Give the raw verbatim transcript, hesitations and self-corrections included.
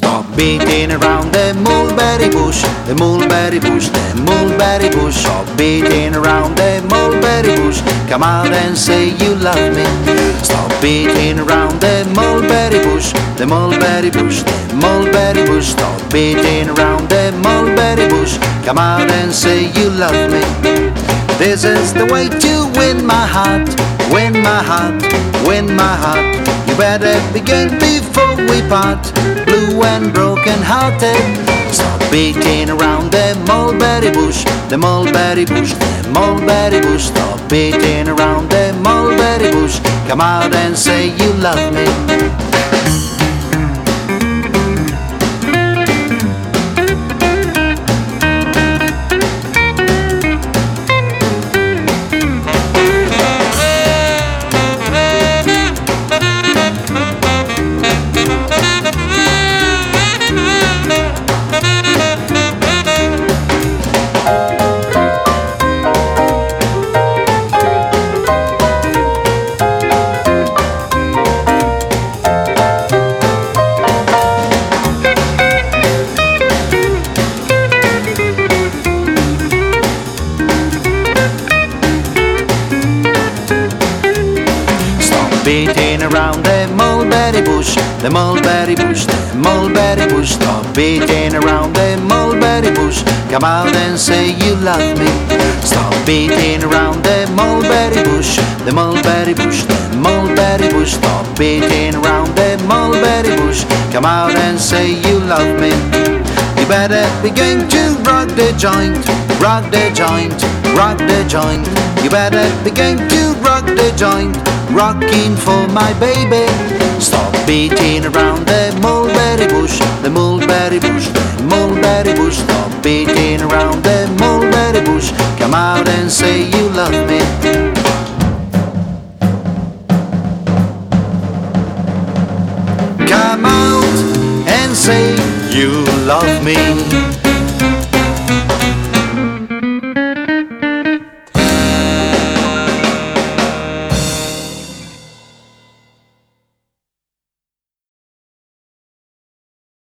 Stop beating around the mulberry bush, the mulberry bush, the mulberry bush. Stop beating around the mulberry bush. Come out and say you love me. Stop beating around the mulberry bush, the mulberry bush, the mulberry bush. Stop beating around the mulberry bush. Come out and say you love me. This is the way to win my heart, win my heart, win my heart. You better begin before we part, blue and broken hearted. Stop beating around the mulberry bush, the mulberry bush, the mulberry bush. Stop beating around the mulberry bush. Come out and say you love me. Beating around the mulberry bush, the mulberry bush, the mulberry bush. Stop beating around the mulberry bush. Come out and say you love me. Stop beating around the mulberry bush, the mulberry bush, the mulberry bush. Stop beating around the mulberry bush. Come out and say you love me. You better begin to rock the joint, rock the joint, rock the joint. You better begin to rock the joint, rocking for my baby. Stop beating around the mulberry bush, the mulberry bush, the mulberry bush. Stop beating around the mulberry bush. Come out and say you love me. Come out and say you love me.